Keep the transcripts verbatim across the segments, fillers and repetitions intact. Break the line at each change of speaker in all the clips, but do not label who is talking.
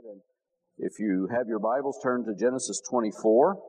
And if you have your Bibles, turn to Genesis twenty-four.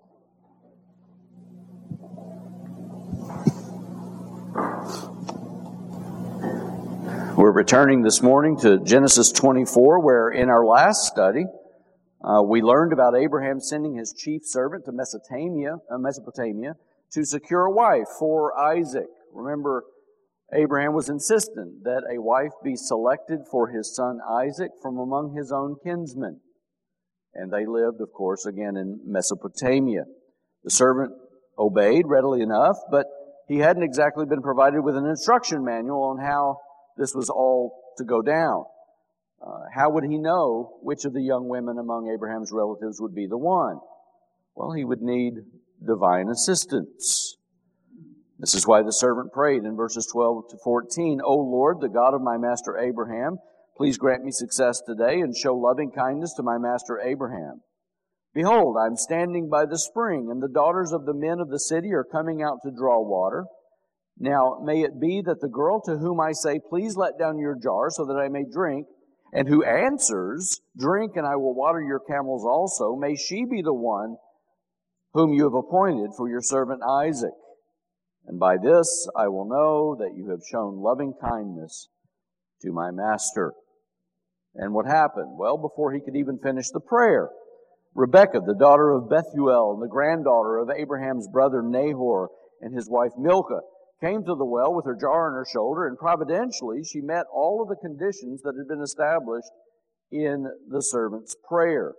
We're returning this morning to Genesis twenty-four, where in our last study, uh, we learned about Abraham sending his chief servant to Mesopotamia, uh, Mesopotamia to secure a wife for Isaac. Remember, Abraham was insistent that a wife be selected for his son Isaac from among his own kinsmen. And they lived, of course, again in Mesopotamia. The servant obeyed readily enough, but he hadn't exactly been provided with an instruction manual on how this was all to go down. Uh, how would he know which of the young women among Abraham's relatives would be the one? Well, he would need divine assistance. This is why the servant prayed in verses twelve to fourteen, O Lord, the God of my master Abraham, please grant me success today and show loving kindness to my master Abraham. Behold, I am standing by the spring, and the daughters of the men of the city are coming out to draw water. Now, may it be that the girl to whom I say, please let down your jar so that I may drink, and who answers, drink and I will water your camels also, may she be the one whom you have appointed for your servant Isaac. And by this I will know that you have shown loving kindness to my master. And what happened? Well, before he could even finish the prayer, Rebekah, the daughter of Bethuel, and the granddaughter of Abraham's brother Nahor, and his wife Milcah, came to the well with her jar on her shoulder, and providentially she met all of the conditions that had been established in the servant's prayer.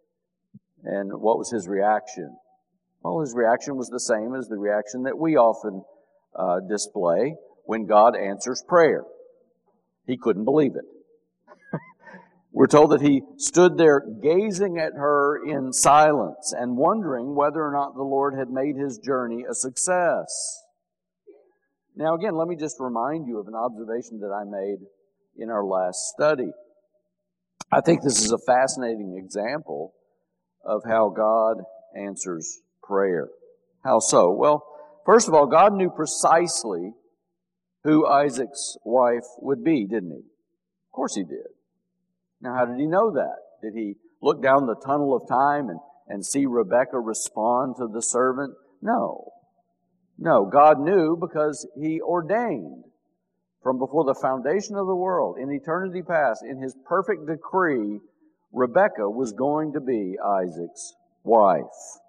And what was his reaction? Well, his reaction was the same as the reaction that we often uh, display when God answers prayer. He couldn't believe it. We're told that he stood there gazing at her in silence and wondering whether or not the Lord had made his journey a success. Now again, let me just remind you of an observation that I made in our last study. I think this is a fascinating example of how God answers prayer. How so? Well, first of all, God knew precisely who Isaac's wife would be, didn't he? Of course he did. Now, how did he know that? Did he look down the tunnel of time and, and see Rebekah respond to the servant? No. No, God knew because he ordained from before the foundation of the world, in eternity past, in his perfect decree, Rebekah was going to be Isaac's wife.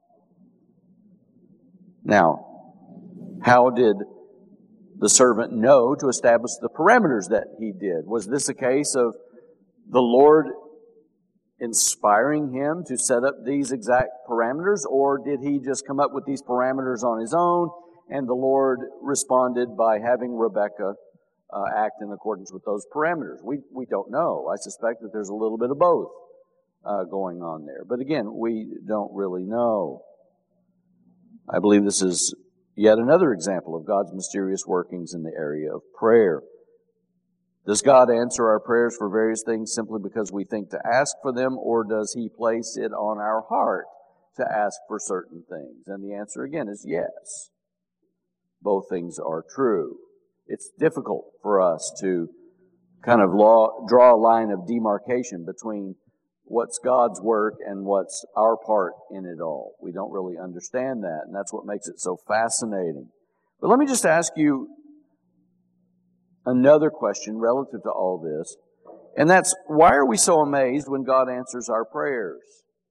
Now, how did the servant know to establish the parameters that he did? Was this a case of the Lord inspiring him to set up these exact parameters, or did he just come up with these parameters on his own, and the Lord responded by having Rebekah uh, act in accordance with those parameters? We we don't know. I suspect that there's a little bit of both uh, going on there. But again, we don't really know. I believe this is yet another example of God's mysterious workings in the area of prayer. Does God answer our prayers for various things simply because we think to ask for them, or does he place it on our heart to ask for certain things? And the answer again is yes. Both things are true. It's difficult for us to kind of law, draw a line of demarcation between what's God's work and what's our part in it all. We don't really understand that, and that's what makes it so fascinating. But let me just ask you another question relative to all this, and that's, why are we so amazed when God answers our prayers?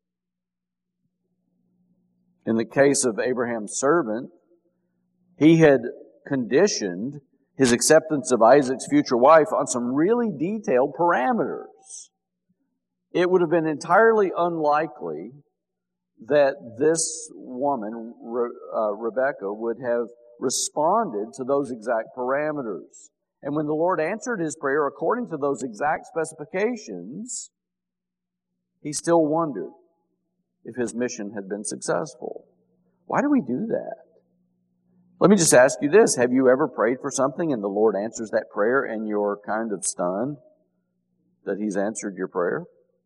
In the case of Abraham's servant, he had conditioned his acceptance of Isaac's future wife on some really detailed parameters. It would have been entirely unlikely that this woman, Re- uh, Rebekah, would have responded to those exact parameters. And when the Lord answered his prayer according to those exact specifications, he still wondered if his mission had been successful. Why do we do that? Let me just ask you this. Have you ever prayed for something and the Lord answers that prayer and you're kind of stunned that he's answered your prayer?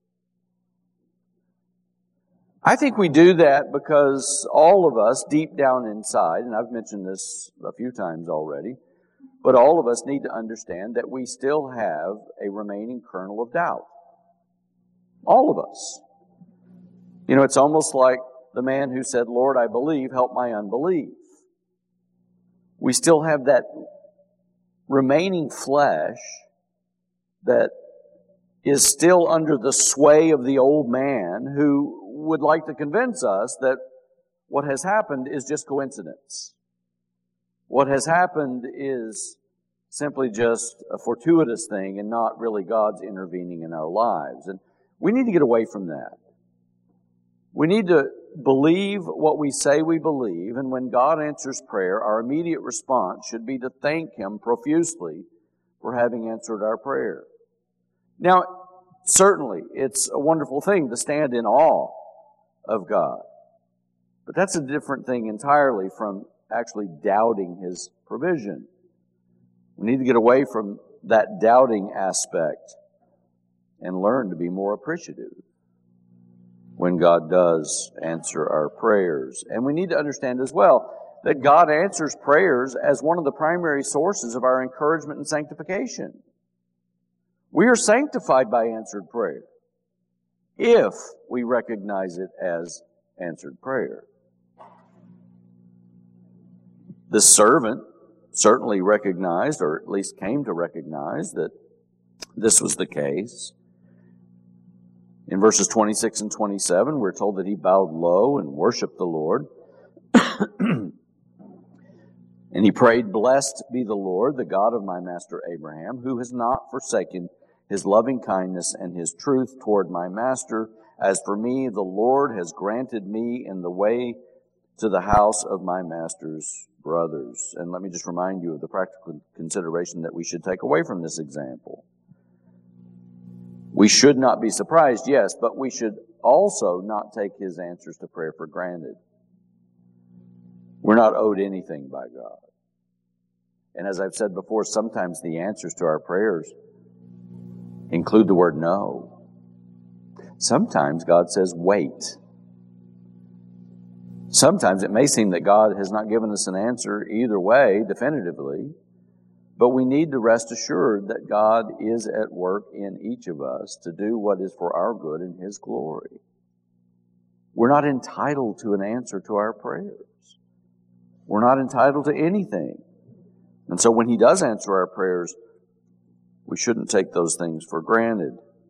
I think we do that because all of us deep down inside, and I've mentioned this a few times already, but all of us need to understand that we still have a remaining kernel of doubt. All of us. You know, it's almost like the man who said, Lord, I believe, help my unbelief. We still have that remaining flesh that is still under the sway of the old man who would like to convince us that what has happened is just coincidence. What has happened is simply just a fortuitous thing and not really God's intervening in our lives. And we need to get away from that. We need to believe what we say we believe, and when God answers prayer, our immediate response should be to thank Him profusely for having answered our prayer. Now, certainly, it's a wonderful thing to stand in awe of God. But that's a different thing entirely from actually doubting His provision. We need to get away from that doubting aspect and learn to be more appreciative when God does answer our prayers. And we need to understand as well that God answers prayers as one of the primary sources of our encouragement and sanctification. We are sanctified by answered prayer if we recognize it as answered prayer. The servant certainly recognized, or at least came to recognize, that this was the case. In verses twenty-six and twenty-seven, we're told that he bowed low and worshiped the Lord. And he prayed, Blessed be the Lord, the God of my master Abraham, who has not forsaken His loving kindness and His truth toward my master. As for me, the Lord has granted me in the way to the house of my master's brothers. And let me just remind you of the practical consideration that we should take away from this example. We should not be surprised, yes, but we should also not take His answers to prayer for granted. We're not owed anything by God. And as I've said before, sometimes the answers to our prayers include the word no. Sometimes God says, wait. Sometimes it may seem that God has not given us an answer either way, definitively, but we need to rest assured that God is at work in each of us to do what is for our good and His glory. We're not entitled to an answer to our prayers. We're not entitled to anything. And so when He does answer our prayers, we shouldn't take those things for granted.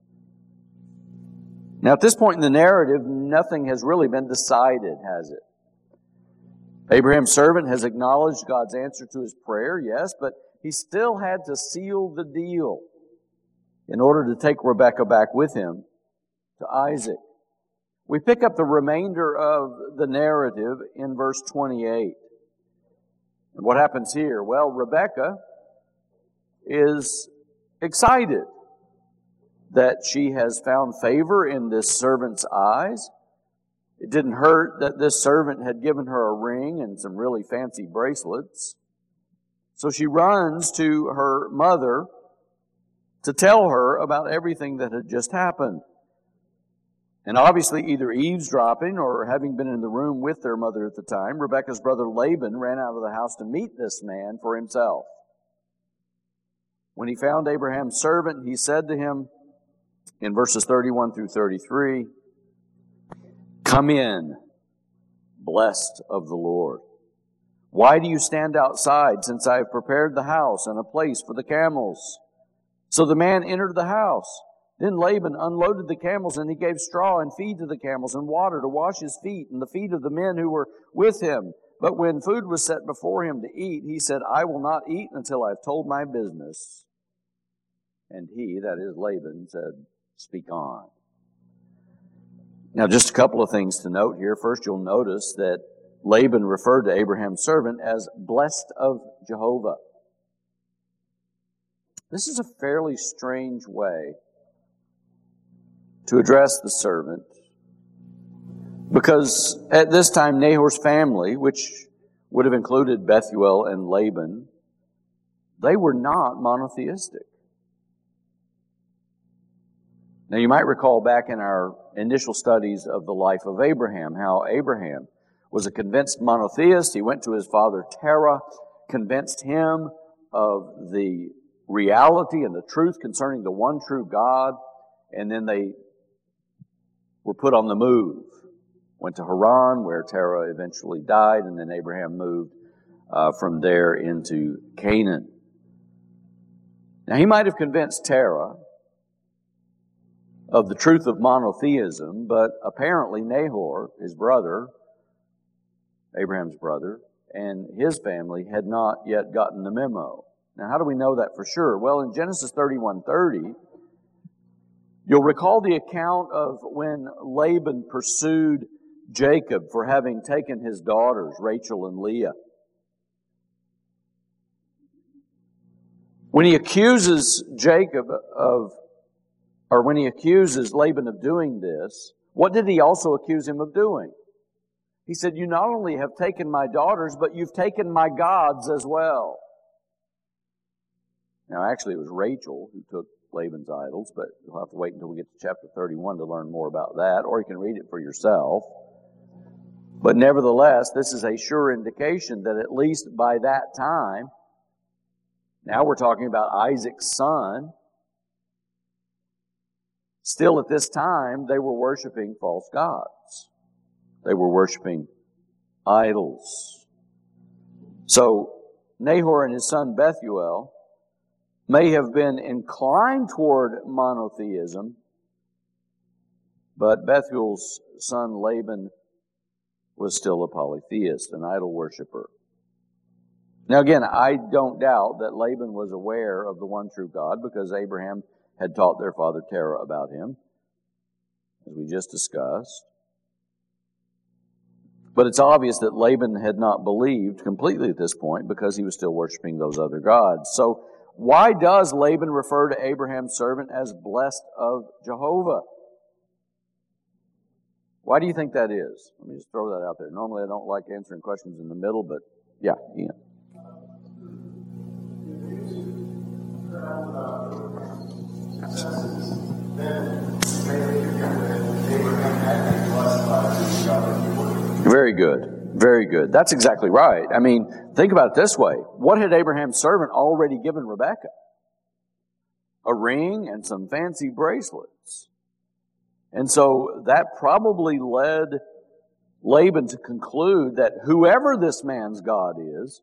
Now, at this point in the narrative, nothing has really been decided, has it? Abraham's servant has acknowledged God's answer to his prayer, yes, but he still had to seal the deal in order to take Rebekah back with him to Isaac. We pick up the remainder of the narrative in verse twenty-eight. And what happens here? Well, Rebekah is excited that she has found favor in this servant's eyes. It didn't hurt that this servant had given her a ring and some really fancy bracelets. So she runs to her mother to tell her about everything that had just happened. And obviously, either eavesdropping or having been in the room with their mother at the time, Rebekah's brother Laban ran out of the house to meet this man for himself. When he found Abraham's servant, he said to him in verses thirty-one through thirty-three, Come in, blessed of the Lord. Why do you stand outside, since I have prepared the house and a place for the camels? So the man entered the house. Then Laban unloaded the camels, and he gave straw and feed to the camels and water to wash his feet and the feet of the men who were with him. But when food was set before him to eat, he said, I will not eat until I have told my business. And he, that is Laban, said, Speak on. Now, just a couple of things to note here. First, you'll notice that Laban referred to Abraham's servant as blessed of Jehovah. This is a fairly strange way to address the servant, because at this time Nahor's family, which would have included Bethuel and Laban, they were not monotheistic. Now, you might recall back in our initial studies of the life of Abraham, how Abraham was a convinced monotheist. He went to his father Terah, convinced him of the reality and the truth concerning the one true God, and then they were put on the move. Went to Haran, where Terah eventually died, and then Abraham moved uh, from there into Canaan. Now, he might have convinced Terah of the truth of monotheism, but apparently Nahor, his brother, Abraham's brother, and his family had not yet gotten the memo. Now, how do we know that for sure? Well, in Genesis thirty-one thirty, you'll recall the account of when Laban pursued Jacob for having taken his daughters, Rachel and Leah. When he accuses Jacob of, or when he accuses Laban of doing this, what did he also accuse him of doing? He said, you not only have taken my daughters, but you've taken my gods as well. Now, actually, it was Rachel who took Laban's idols, but you'll have to wait until we get to chapter thirty-one to learn more about that, or you can read it for yourself. But nevertheless, this is a sure indication that at least by that time, now we're talking about Isaac's son, still at this time, they were worshiping false gods. They were worshiping idols. So, Nahor and his son Bethuel may have been inclined toward monotheism, but Bethuel's son Laban was still a polytheist, an idol worshiper. Now again, I don't doubt that Laban was aware of the one true God because Abraham had taught their father Terah about him, as we just discussed. But it's obvious that Laban had not believed completely at this point because he was still worshiping those other gods. So why does Laban refer to Abraham's servant as blessed of Jehovah? Why do you think that is? Let me just throw that out there. Normally I don't like answering questions in the middle, but yeah, Ian. Very good. Very good. That's exactly right. I mean, think about it this way. What had Abraham's servant already given Rebekah? A ring and some fancy bracelets. And so that probably led Laban to conclude that whoever this man's God is,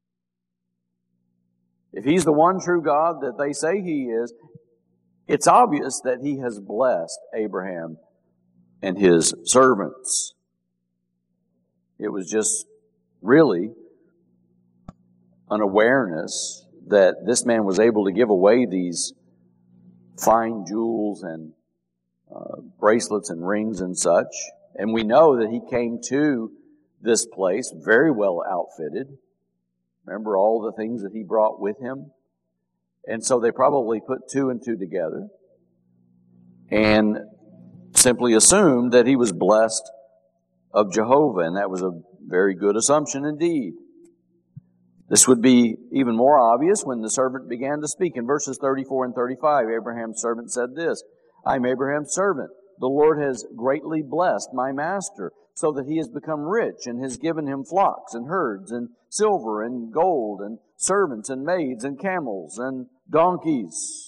if he's the one true God that they say he is, it's obvious that he has blessed Abraham and his servants. It was just really an awareness that this man was able to give away these fine jewels and uh, bracelets and rings and such. And we know that he came to this place very well outfitted. Remember all the things that he brought with him? And so they probably put two and two together and simply assumed that he was blessed of Jehovah, and that was a very good assumption indeed. This would be even more obvious when the servant began to speak. In verses thirty-four and thirty-five, Abraham's servant said this, I am Abraham's servant. The Lord has greatly blessed my master, so that he has become rich and has given him flocks and herds and silver and gold and servants and maids and camels and donkeys.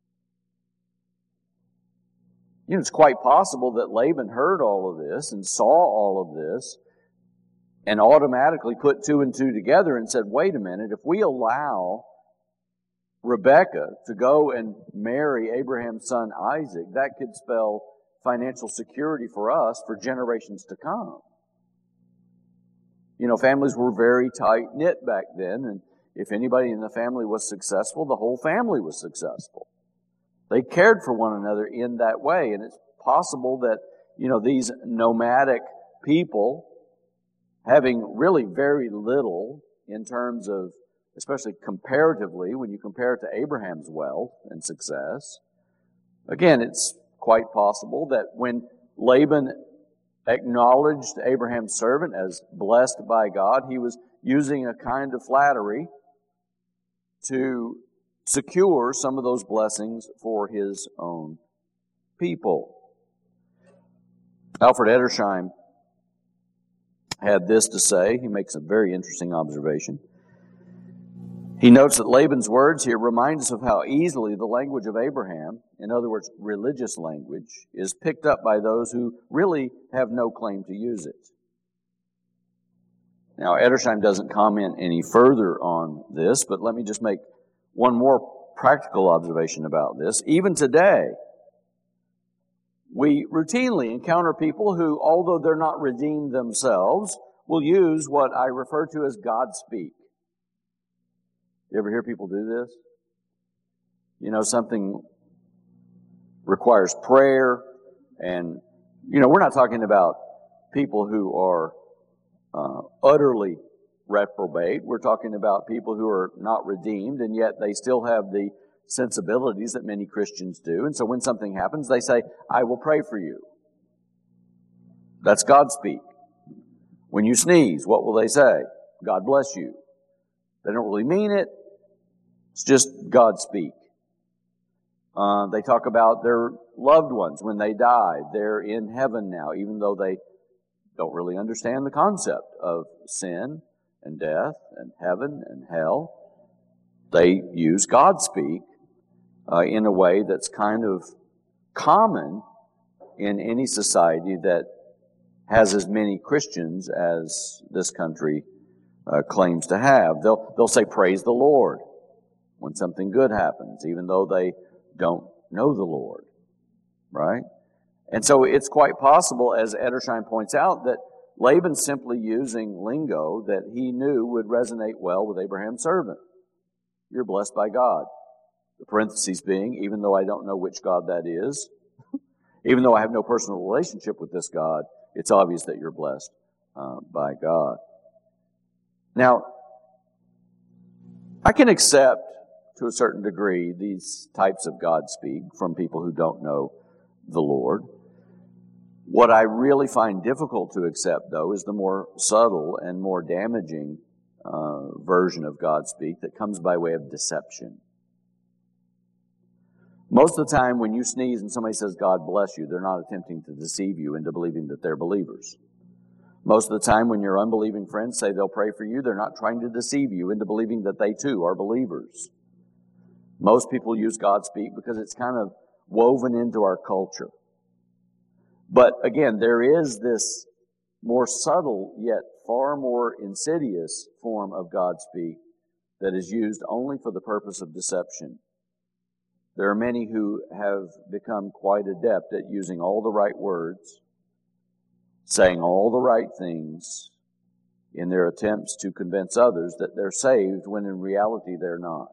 You know, it's quite possible that Laban heard all of this and saw all of this and automatically put two and two together and said, wait a minute, if we allow Rebekah to go and marry Abraham's son Isaac, that could spell financial security for us for generations to come. You know, families were very tight-knit back then, and if anybody in the family was successful, the whole family was successful. They cared for one another in that way, and it's possible that, you know, these nomadic people, having really very little in terms of, especially comparatively, when you compare it to Abraham's wealth and success, again, it's quite possible that when Laban acknowledged Abraham's servant as blessed by God, he was using a kind of flattery to secure some of those blessings for his own people. Alfred Edersheim had this to say. He makes a very interesting observation. He notes that Laban's words here remind us of how easily the language of Abraham, in other words, religious language, is picked up by those who really have no claim to use it. Now, Edersheim doesn't comment any further on this, but let me just make one more practical observation about this. Even today, we routinely encounter people who, although they're not redeemed themselves, will use what I refer to as God-speak. You ever hear people do this? You know, something requires prayer, and, you know, we're not talking about people who are uh, utterly reprobate. We're talking about people who are not redeemed, and yet they still have the sensibilities that many Christians do. And so when something happens, they say, I will pray for you. That's God-speak. When you sneeze, what will they say? God bless you. They don't really mean it. It's just God-speak. Uh, they talk about their loved ones when they die. They're in heaven now, even though they don't really understand the concept of sin and death and heaven and hell. They use God-speak uh, in a way that's kind of common in any society that has as many Christians as this country uh, claims to have. They'll, they'll say, praise the Lord when something good happens, even though they don't know the Lord, right? And so it's quite possible, as Edersheim points out, that Laban's simply using lingo that he knew would resonate well with Abraham's servant. You're blessed by God. The parentheses being, even though I don't know which God that is, even though I have no personal relationship with this God, it's obvious that you're blessed uh, by God. Now, I can accept, to a certain degree, these types of God-speak from people who don't know the Lord. What I really find difficult to accept, though, is the more subtle and more damaging uh, version of God-speak that comes by way of deception. Most of the time when you sneeze and somebody says, God bless you, they're not attempting to deceive you into believing that they're believers. Most of the time when your unbelieving friends say they'll pray for you, they're not trying to deceive you into believing that they too are believers. Most people use God-speak because it's kind of woven into our culture. But again, there is this more subtle yet far more insidious form of God-speak that is used only for the purpose of deception. There are many who have become quite adept at using all the right words, saying all the right things in their attempts to convince others that they're saved when in reality they're not.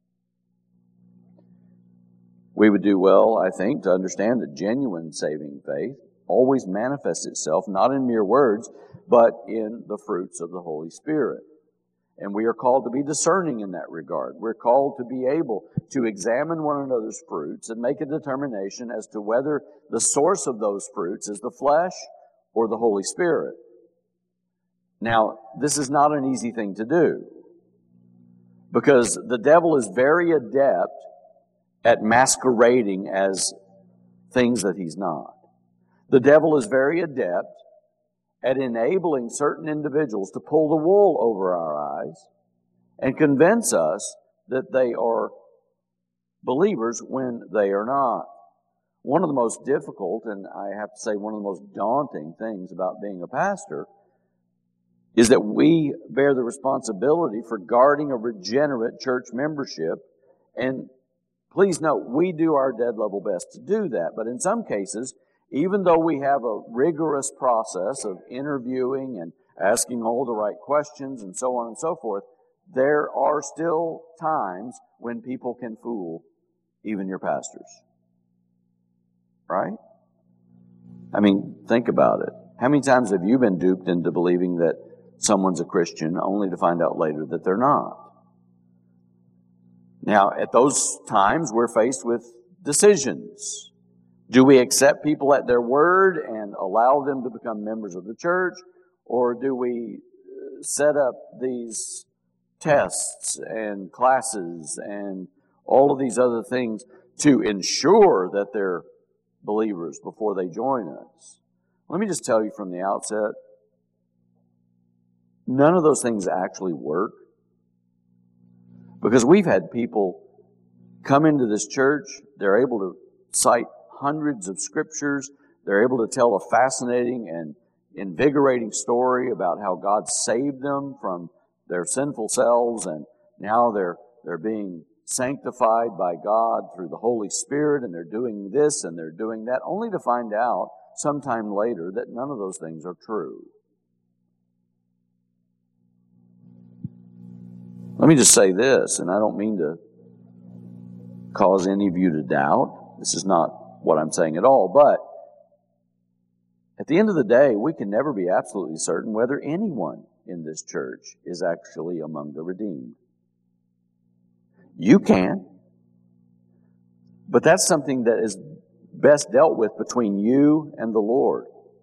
We would do well, I think, to understand that genuine saving faith always manifests itself not in mere words, but in the fruits of the Holy Spirit. And we are called to be discerning in that regard. We're called to be able to examine one another's fruits and make a determination as to whether the source of those fruits is the flesh or the Holy Spirit. Now, this is not an easy thing to do, because the devil is very adept at masquerading as things that he's not. The devil is very adept at enabling certain individuals to pull the wool over our eyes and convince us that they are believers when they are not. One of the most difficult, and I have to say one of the most daunting things about being a pastor, is that we bear the responsibility for guarding a regenerate church membership. And please note, we do our dead level best to do that. But in some cases, even though we have a rigorous process of interviewing and asking all the right questions and so on and so forth, there are still times when people can fool even your pastors. Right? I mean, think about it. How many times have you been duped into believing that someone's a Christian only to find out later that they're not? Now, at those times, we're faced with decisions. Do we accept people at their word and allow them to become members of the church? Or do we set up these tests and classes and all of these other things to ensure that they're believers before they join us? Let me just tell you from the outset, none of those things actually work. Because we've had people come into this church, they're able to cite hundreds of scriptures, they're able to tell a fascinating and invigorating story about how God saved them from their sinful selves, and now they're they're being sanctified by God through the Holy Spirit, and they're doing this and they're doing that, only to find out sometime later that none of those things are true. Let me just say this, and I don't mean to cause any of you to doubt. This is not what I'm saying at all, but at the end of the day, we can never be absolutely certain whether anyone in this church is actually among the redeemed. You can, but that's something that is best dealt with between you and the Lord.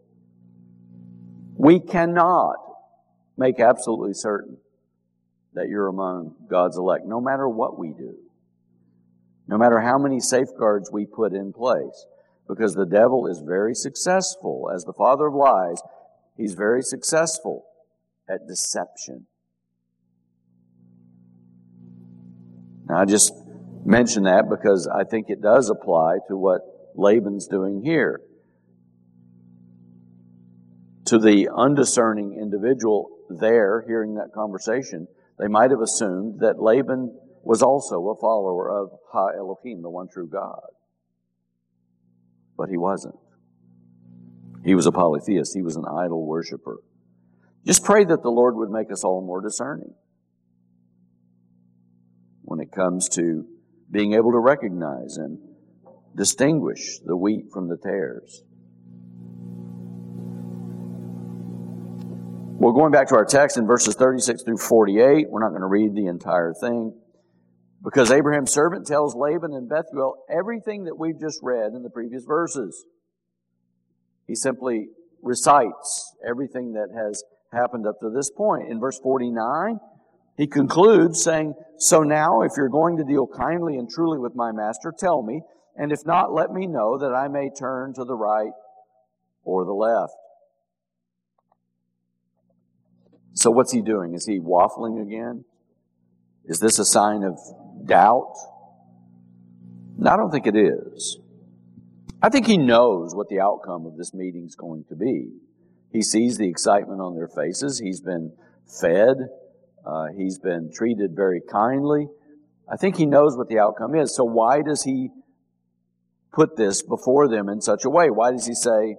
We cannot make absolutely certain that you're among God's elect, no matter what we do, no matter how many safeguards we put in place, because the devil is very successful. As the father of lies, he's very successful at deception. Now, I just mention that because I think it does apply to what Laban's doing here. To the undiscerning individual there hearing that conversation, they might have assumed that Laban was also a follower of Ha Elohim, the one true God. But he wasn't. He was a polytheist. He was an idol worshiper. Just pray that the Lord would make us all more discerning when it comes to being able to recognize and distinguish the wheat from the tares. Well, going back to our text in verses thirty-six through forty-eight, we're not going to read the entire thing, because Abraham's servant tells Laban and Bethuel everything that we've just read in the previous verses. He simply recites everything that has happened up to this point. In verse forty-nine, he concludes saying, "So now, if you're going to deal kindly and truly with my master, tell me, and if not, let me know that I may turn to the right or the left." So what's he doing? Is he waffling again? Is this a sign of doubt? No, I don't think it is. I think he knows what the outcome of this meeting is going to be. He sees the excitement on their faces. He's been fed. Uh, he's been treated very kindly. I think he knows what the outcome is. So why does he put this before them in such a way? Why does he say,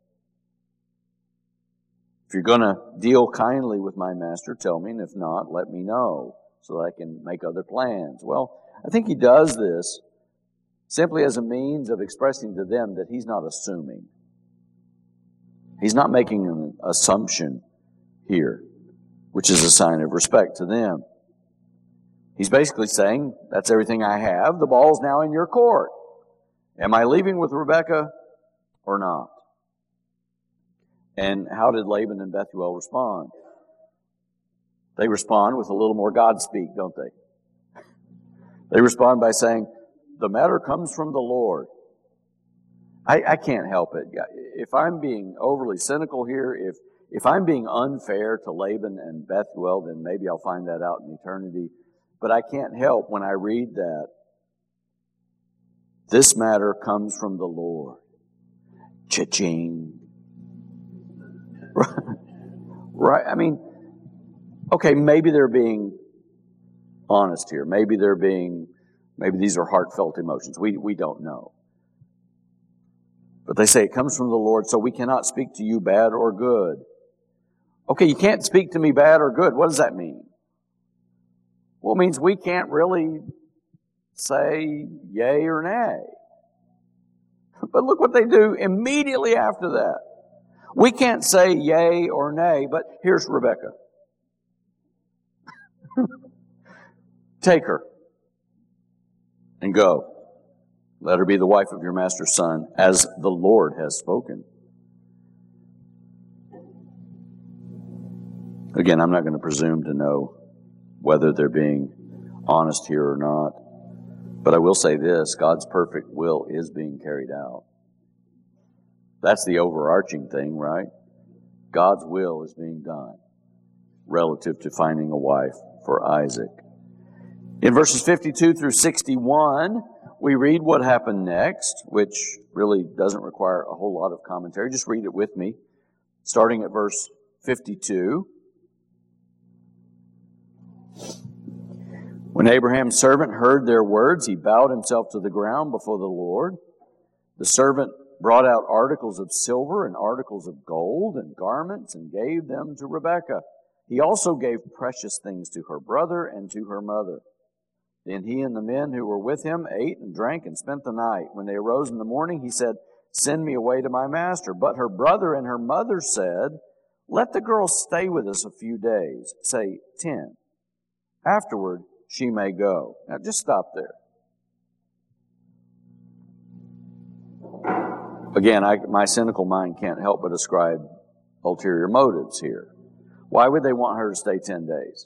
if you're going to deal kindly with my master, tell me, and if not, let me know so that I can make other plans? Well, I think he does this simply as a means of expressing to them that he's not assuming. He's not making an assumption here, which is a sign of respect to them. He's basically saying, that's everything I have. The ball's now in your court. Am I leaving with Rebekah or not? And how did Laban and Bethuel respond? They respond with a little more God speak, don't they? They respond by saying, the matter comes from the Lord. I, I can't help it. If I'm being overly cynical here, if, if I'm being unfair to Laban and Bethuel, then maybe I'll find that out in eternity. But I can't help when I read that. This matter comes from the Lord. Cha-ching. Right? I mean, okay, maybe they're being honest here. Maybe they're being, maybe these are heartfelt emotions. We, we don't know. But they say it comes from the Lord, so we cannot speak to you bad or good. Okay, you can't speak to me bad or good. What does that mean? Well, it means we can't really say yay or nay. But look what they do immediately after that. We can't say yay or nay, but here's Rebekah. Take her and go. Let her be the wife of your master's son, as the Lord has spoken. Again, I'm not going to presume to know whether they're being honest here or not. But I will say this, God's perfect will is being carried out. That's the overarching thing, right? God's will is being done relative to finding a wife for Isaac. In verses fifty-two through sixty-one, we read what happened next, which really doesn't require a whole lot of commentary. Just read it with me, starting at verse fifty-two. When Abraham's servant heard their words, he bowed himself to the ground before the Lord. The servant brought out articles of silver and articles of gold and garments and gave them to Rebekah. He also gave precious things to her brother and to her mother. Then he and the men who were with him ate and drank and spent the night. When they arose in the morning, he said, "Send me away to my master." But her brother and her mother said, "Let the girl stay with us a few days, say ten. Afterward, she may go." Now just stop there. Again, I, my cynical mind can't help but ascribe ulterior motives here. Why would they want her to stay ten days?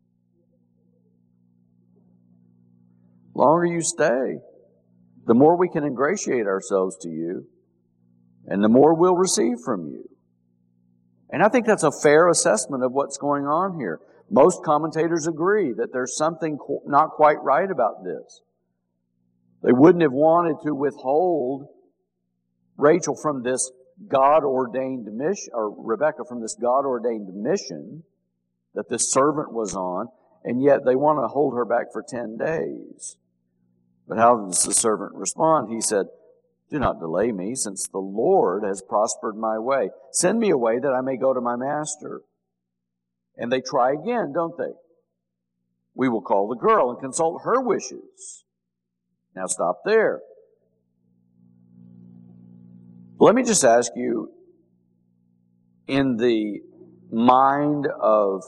The longer you stay, the more we can ingratiate ourselves to you, and the more we'll receive from you. And I think that's a fair assessment of what's going on here. Most commentators agree that there's something not quite right about this. They wouldn't have wanted to withhold Rachel from this God-ordained mission, or Rebekah from this God-ordained mission that this servant was on, and yet they want to hold her back for ten days. But how does the servant respond? He said, "Do not delay me, since the Lord has prospered my way. Send me away that I may go to my master." And they try again, don't they? "We will call the girl and consult her wishes." Now stop there. Let me just ask you, in the mind of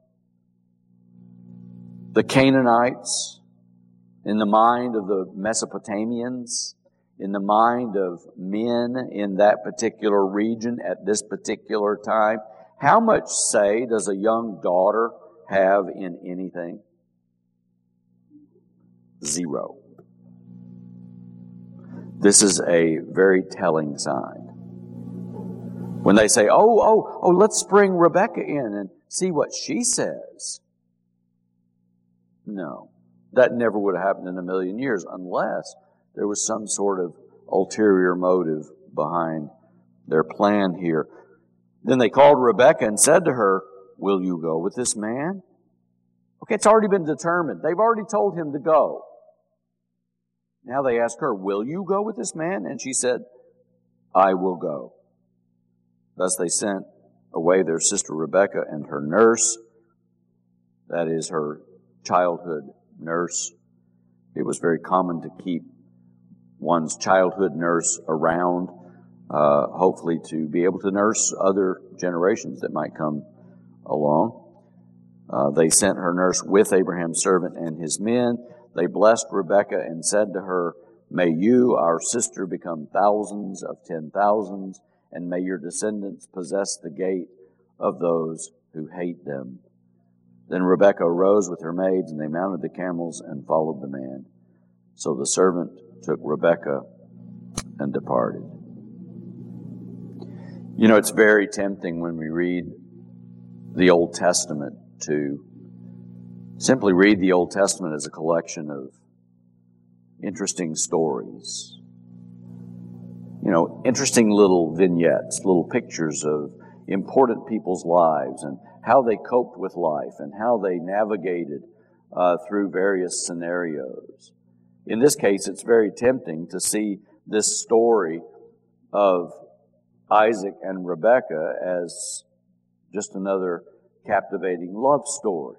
the Canaanites, in the mind of the Mesopotamians, in the mind of men in that particular region at this particular time, how much say does a young daughter have in anything? Zero. This is a very telling sign. When they say, oh, oh, oh, let's bring Rebekah in and see what she says. No, that never would have happened in a million years unless there was some sort of ulterior motive behind their plan here. Then they called Rebekah and said to her, "Will you go with this man?" Okay, it's already been determined. They've already told him to go. Now they ask her, "Will you go with this man?" And she said, "I will go." Thus they sent away their sister Rebekah and her nurse, that is her childhood nurse. It was very common to keep one's childhood nurse around, uh, hopefully to be able to nurse other generations that might come along. Uh, they sent her nurse with Abraham's servant and his men. They blessed Rebekah and said to her, "May you, our sister, become thousands of ten thousands, and may your descendants possess the gate of those who hate them." Then Rebekah arose with her maids, and they mounted the camels and followed the man. So the servant took Rebekah and departed. You know, it's very tempting when we read the Old Testament to simply read the Old Testament as a collection of interesting stories. You know, interesting little vignettes, little pictures of important people's lives and how they coped with life and how they navigated uh, through various scenarios. In this case, it's very tempting to see this story of Isaac and Rebekah as just another captivating love story.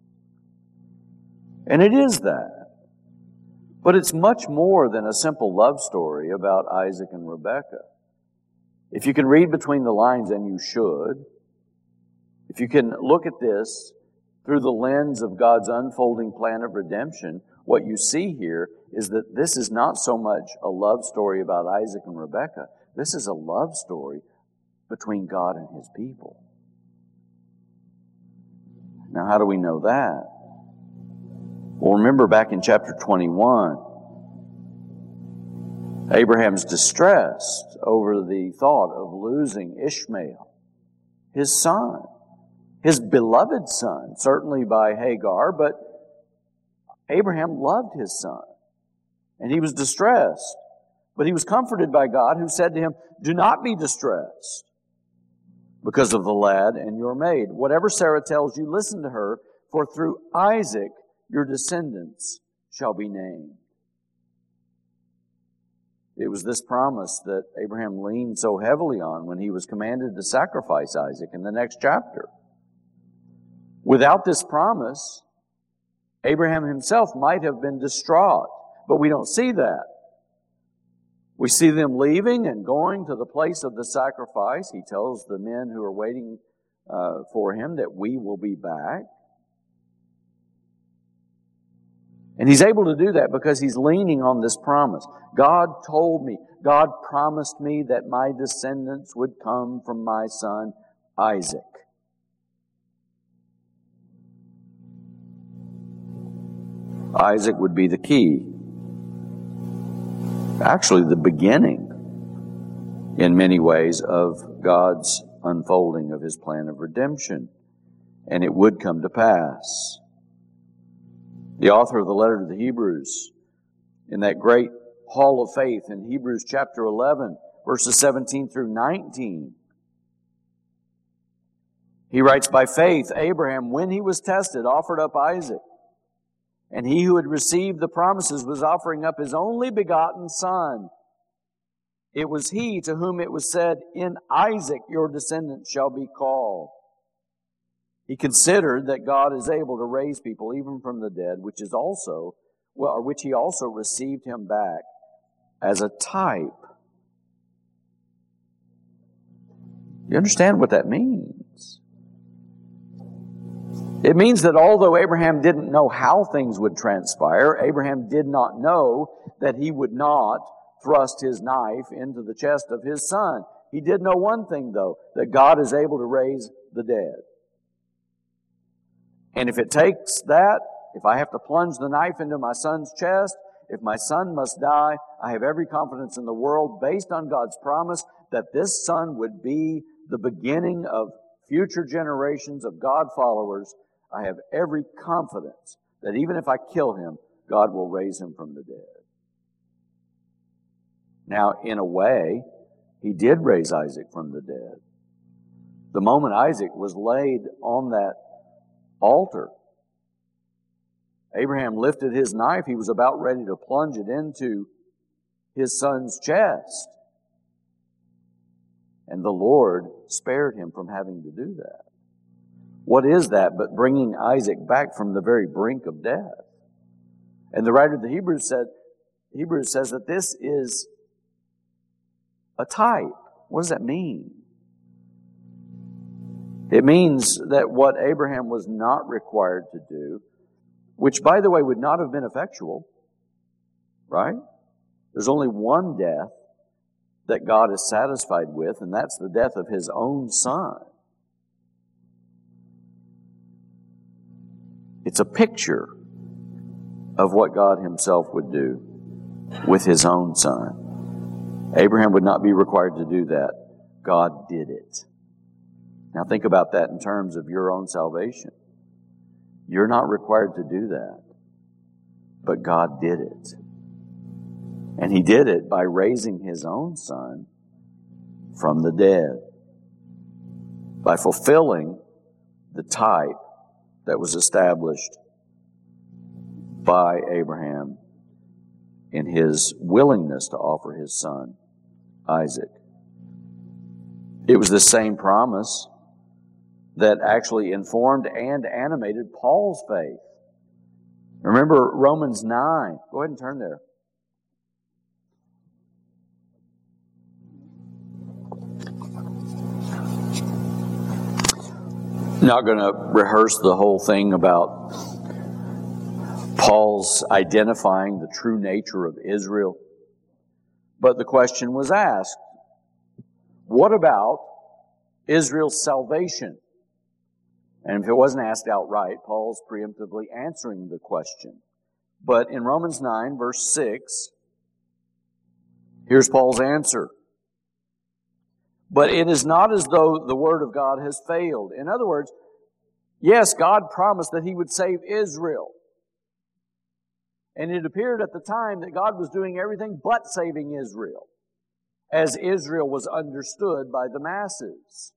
And it is that. But it's much more than a simple love story about Isaac and Rebekah. If you can read between the lines, and you should, if you can look at this through the lens of God's unfolding plan of redemption, what you see here is that this is not so much a love story about Isaac and Rebekah. This is a love story between God and His people. Now, how do we know that? Well, remember back in chapter twenty-one, Abraham's distressed over the thought of losing Ishmael, his son, his beloved son, certainly by Hagar, but Abraham loved his son, and he was distressed. But he was comforted by God, who said to him, "Do not be distressed because of the lad and your maid. Whatever Sarah tells you, listen to her, for through Isaac your descendants shall be named." It was this promise that Abraham leaned so heavily on when he was commanded to sacrifice Isaac in the next chapter. Without this promise, Abraham himself might have been distraught, but we don't see that. We see them leaving and going to the place of the sacrifice. He tells the men who are waiting uh, for him that we will be back. And he's able to do that because he's leaning on this promise. God told me, God promised me that my descendants would come from my son Isaac. Isaac would be the key. Actually, the beginning, in many ways, of God's unfolding of His plan of redemption. And it would come to pass. The author of the letter to the Hebrews, in that great hall of faith in Hebrews chapter eleven, verses seventeen through nineteen, he writes, "By faith, Abraham, when he was tested, offered up Isaac. And he who had received the promises was offering up his only begotten son. It was he to whom it was said, 'In Isaac your descendants shall be called.' He considered that God is able to raise people even from the dead, which is also, well, or which he also received him back as a type." You understand what that means? It means that although Abraham didn't know how things would transpire, Abraham did not know that he would not thrust his knife into the chest of his son. He did know one thing, though, that God is able to raise the dead. And if it takes that, if I have to plunge the knife into my son's chest, if my son must die, I have every confidence in the world, based on God's promise, that this son would be the beginning of future generations of God followers. I have every confidence that even if I kill him, God will raise him from the dead. Now, in a way, He did raise Isaac from the dead. The moment Isaac was laid on that altar, Abraham lifted his knife. He was about ready to plunge it into his son's chest. And the Lord spared him from having to do that. What is that but bringing Isaac back from the very brink of death? And the writer of the Hebrews said, Hebrews says that this is a type. What does that mean? It means that what Abraham was not required to do, which, by the way, would not have been effectual, right? There's only one death that God is satisfied with, and that's the death of His own Son. It's a picture of what God Himself would do with His own Son. Abraham would not be required to do that. God did it. Now think about that in terms of your own salvation. You're not required to do that, but God did it. And He did it by raising His own Son from the dead, by fulfilling the type that was established by Abraham in his willingness to offer his son, Isaac. It was the same promise that actually informed and animated Paul's faith. Remember Romans nine. Go ahead and turn there. Not going to rehearse the whole thing about Paul's identifying the true nature of Israel. But the question was asked, what about Israel's salvation? And if it wasn't asked outright, Paul's preemptively answering the question. But in Romans nine, verse six, here's Paul's answer. But it is not as though the word of God has failed. In other words, yes, God promised that He would save Israel. And it appeared at the time that God was doing everything but saving Israel, as Israel was understood by the masses.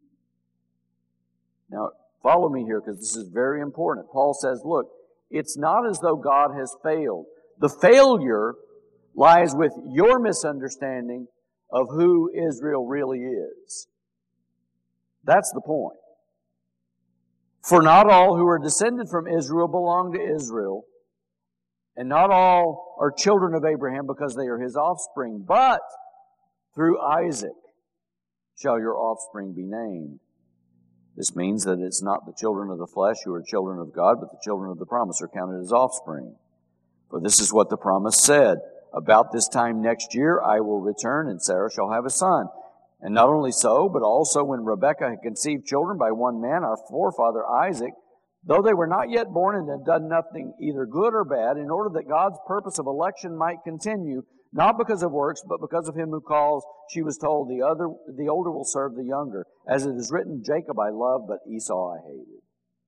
Now, follow me here because this is very important. Paul says, look, it's not as though God has failed. The failure lies with your misunderstanding of who Israel really is. That's the point. For not all who are descended from Israel belong to Israel, and not all are children of Abraham because they are his offspring, but through Isaac shall your offspring be named. This means that it's not the children of the flesh who are children of God, but the children of the promise are counted as offspring. For this is what the promise said, about this time next year I will return, and Sarah shall have a son. And not only so, but also when Rebekah had conceived children by one man, our forefather Isaac, though they were not yet born and had done nothing either good or bad, in order that God's purpose of election might continue, not because of works, but because of him who calls, she was told, the other, the older will serve the younger. As it is written, Jacob I loved, but Esau I hated.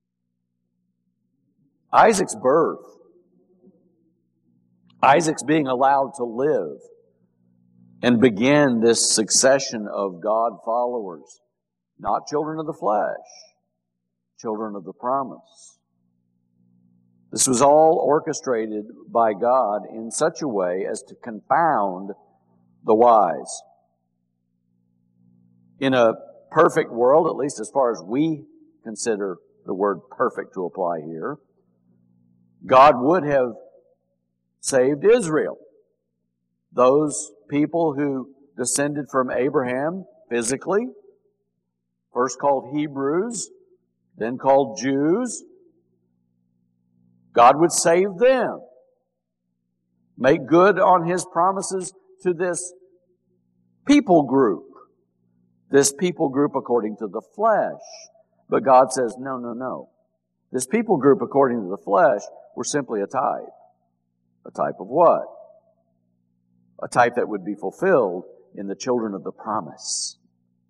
Isaac's birth, Isaac's being allowed to live and begin this succession of God followers, not children of the flesh, children of the promise. This was all orchestrated by God in such a way as to confound the wise. In a perfect world, at least as far as we consider the word perfect to apply here, God would have saved Israel. Those people who descended from Abraham physically, first called Hebrews, then called Jews, God would save them. Make good on his promises to this people group. This people group according to the flesh. But God says, no, no, no. This people group according to the flesh were simply a type. A type of what? A type that would be fulfilled in the children of the promise.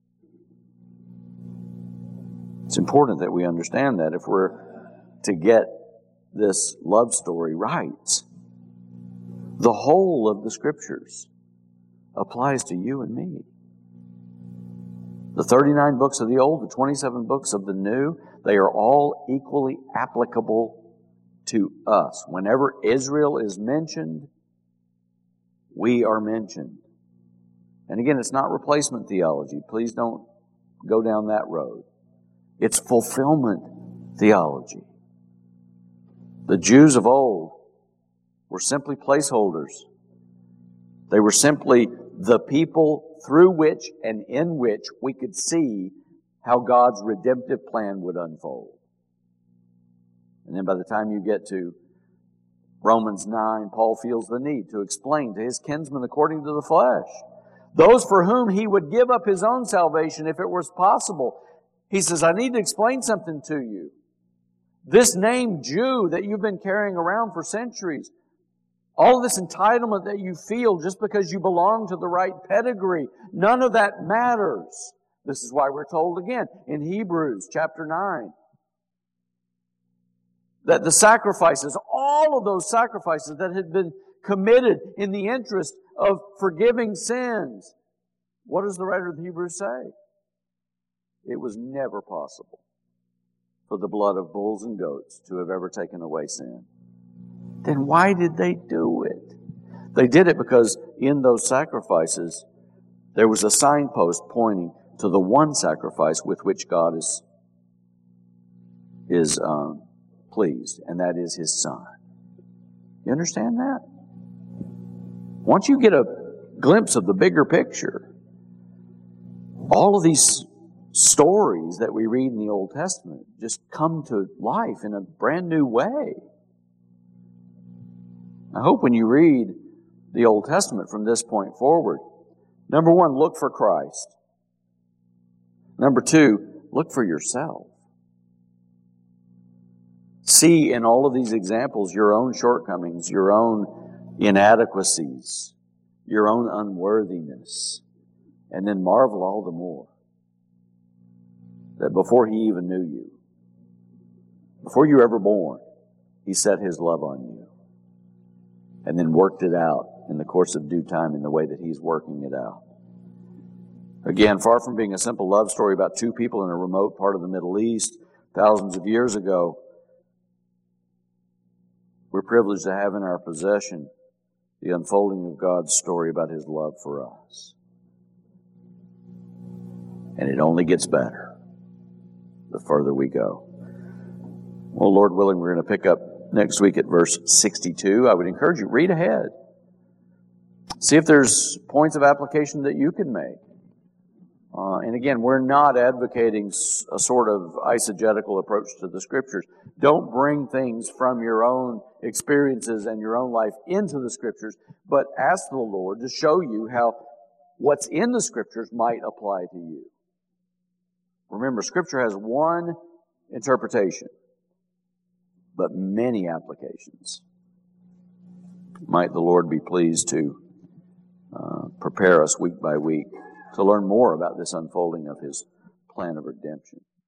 It's important that we understand that if we're to get this love story right. The whole of the Scriptures applies to you and me. The thirty-nine books of the Old, the twenty-seven books of the New, they are all equally applicable to us. Whenever Israel is mentioned, we are mentioned. And again, it's not replacement theology. Please don't go down that road. It's fulfillment theology. The Jews of old were simply placeholders. They were simply the people through which and in which we could see how God's redemptive plan would unfold. And then by the time you get to Romans nine, Paul feels the need to explain to his kinsmen according to the flesh, those for whom he would give up his own salvation if it was possible. He says, I need to explain something to you. This name Jew that you've been carrying around for centuries, all of this entitlement that you feel just because you belong to the right pedigree, none of that matters. This is why we're told again in Hebrews chapter nine that the sacrifices, all of those sacrifices that had been committed in the interest of forgiving sins, what does the writer of the Hebrews say? It was never possible for the blood of bulls and goats to have ever taken away sin. Then why did they do it? They did it because in those sacrifices, there was a signpost pointing to the one sacrifice with which God is, is um, pleased, and that is His Son. You understand that? Once you get a glimpse of the bigger picture, all of these stories that we read in the Old Testament just come to life in a brand new way. I hope when you read the Old Testament from this point forward, number one, look for Christ. Number two, look for yourself. See in all of these examples your own shortcomings, your own inadequacies, your own unworthiness, and then marvel all the more that before He even knew you, before you were ever born, He set His love on you. and then worked it out in the course of due time in the way that He's working it out. Again, far from being a simple love story about two people in a remote part of the Middle East thousands of years ago, we're privileged to have in our possession the unfolding of God's story about His love for us. And it only gets better the further we go. Well, Lord willing, we're going to pick up next week at verse sixty-two. I would encourage you, read ahead. See if there's points of application that you can make. Uh, and again, we're not advocating a sort of eisegetical approach to the Scriptures. Don't bring things from your own experiences and your own life into the Scriptures, but ask the Lord to show you how what's in the Scriptures might apply to you. Remember, Scripture has one interpretation, but many applications. Might the Lord be pleased to uh, prepare us week by week to learn more about this unfolding of His plan of redemption.